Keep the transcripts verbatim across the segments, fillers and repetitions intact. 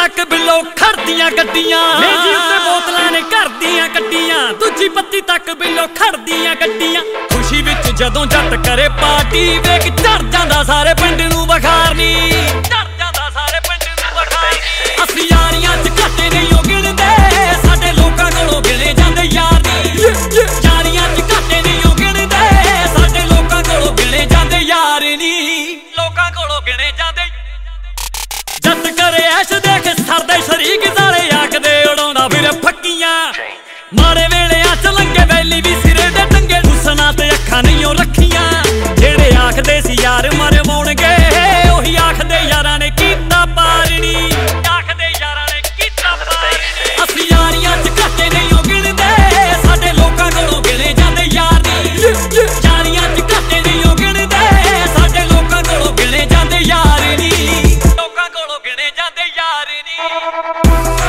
तक बिलो खड़दियां गड्डियां मेजी उत्ते बोतलां ने घर दियां गड्डियां दूजी पत्ती तक बिलो खड़दियां गड्डियां खुशी विच जदों जट करे पार्टी वेख चढ़ जांदा सारे पिंड नूं बखार नी चढ़ जांदा सारे पिंड नूं बखार नी असली यारियां च घाटे नहीं गिणदे साडे लोकां कोलों गिणे जांदे यार नी यारियां च घाटे नहीं गिणदे साडे लोकां कोलों गिणे जांदे यार नी लोकां कोलों गिणे जांदे जट करे ऐश देख सरदे शरीक सारे आखदे उड़ाउंदा फिर फक्कियां माड़े वेले अच लंघे वैली भी सिरे दे टंगे हुसना ते अखां नहीं रखियां जेड़े आखदे सी यार मरवाउणगे ओही आखदे यारां ने कीता पार नी आखदे यारां ने कीता पार नी असली यारियां च घाटे नहीं गिणदे साडे लोकां कोलों गिणे जांदे यार नी यारियां च घाटे नहीं गिणदे साडे लोकां कोलों गिणे जांदे यार नी लोकां कोलों गिणे जांदे यार नी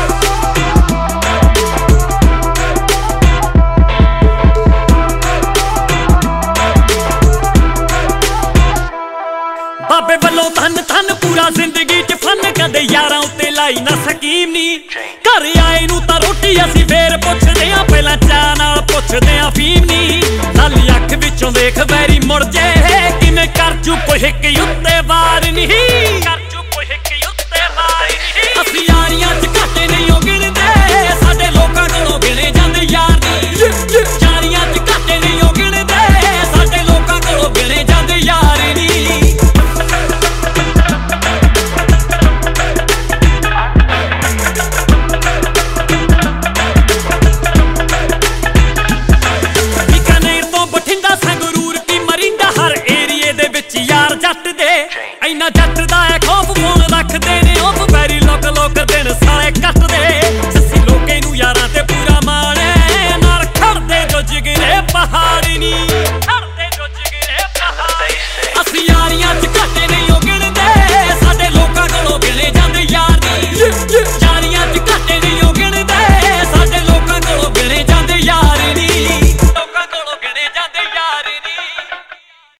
बाबे वल्लों धन धन पूरा जिंदगी च फन कदे यारां उत्ते लाई ना स्कीम नी घर आए नूं तां रोटी असीं फेर पुछदे आं पहलां चाह नाल पुछदे आं फीम नी लाली अख विचों देख वैरी मुड़ जे किवें कर चुप हिक उत्ते वार नी।